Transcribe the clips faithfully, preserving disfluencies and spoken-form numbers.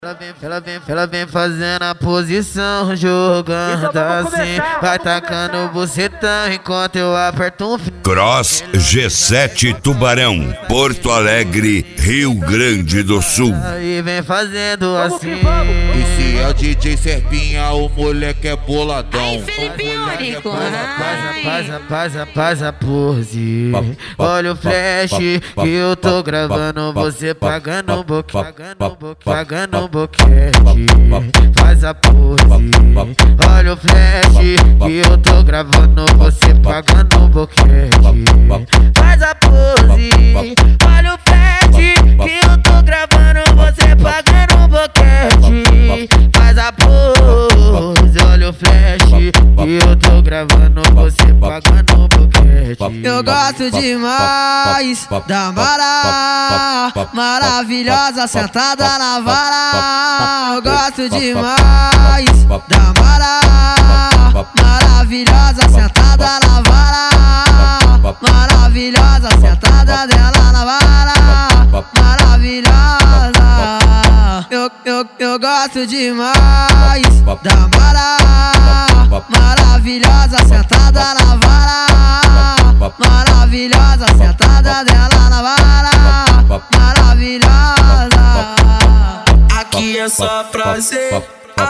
Ela vem, ela vem, ela vem fazendo a posição, jogando assim, vai tacando bucetão enquanto eu aperto um final. Cross G sete Tubarão, Porto Alegre, Rio Grande do Sul. E vem fazendo assim. Esse é o D J Serpinha, o moleque é boladão. Ai, Felipe Único. Faz a, faz a, faz a pose. Olha o flash que eu tô gravando, você pagando um boquete, pagando um boquete, pagando um boquete. Faz a pose. Olha o flash que eu tô gravando, você pagando um boquete. Faz a pose. Olha o flash que eu tô gravando, você pagando um boquete. Faz a pose. Olha o flash que eu tô gravando, você pagando um boquete. Eu gosto demais da Mara, maravilhosa sentada na vara. Eu gosto demais da Mara, maravilhosa sentada na vara. Maravilhosa sentada dela na vara. Maravilhosa. Eu, eu, eu gosto demais da Mara, maravilhosa sentada na vara. Maravilhosa sentada dela na vara. Maravilhosa. Aqui é só prazer,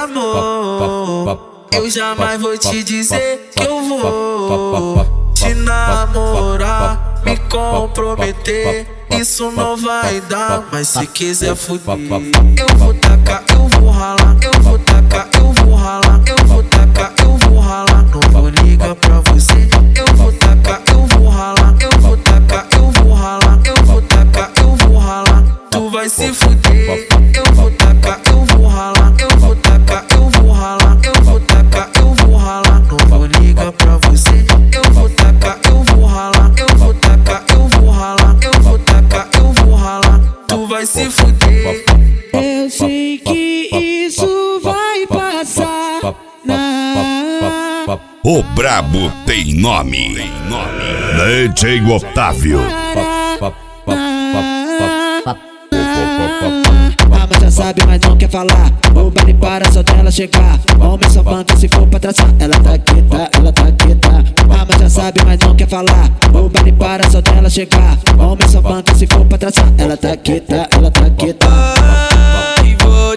amor. Eu jamais vou te dizer que eu vou te namorar, me comprometer. Isso não vai dar, mas se quiser fuder, eu vou tacar, eu vou ralar, eu vou tacar, eu vou ralar, eu vou tacar, eu vou ralar. Não vou ligar pra você, eu vou tacar, eu vou ralar, eu vou tacar, eu vou ralar, eu vou tacar, eu vou ralar. Tu vai se fuder, eu vou tacar, eu vou ralar, eu vou tacar, eu vou ralar, eu vou tacar, eu vou ralar. Não vou ligar pra você, eu vou tacar, eu vou ralar, eu vou tacar, eu vou ralar, eu vou tacar, eu vou ralar. Tu vai se fuder. Eu sei que isso vai passar. Na... O brabo tem nome. Tem nome. D J Otávio. A mas já sabe, mas não quer falar. O baile para só dela chegar. Homem só manda se for pra traçar. Ela tá quieta, ela tá quieta. A mas já sabe, mas não quer falar. O baile para só dela chegar. Homem só manda se for pra traçar. Ela tá quieta, ela tá quieta. Ai,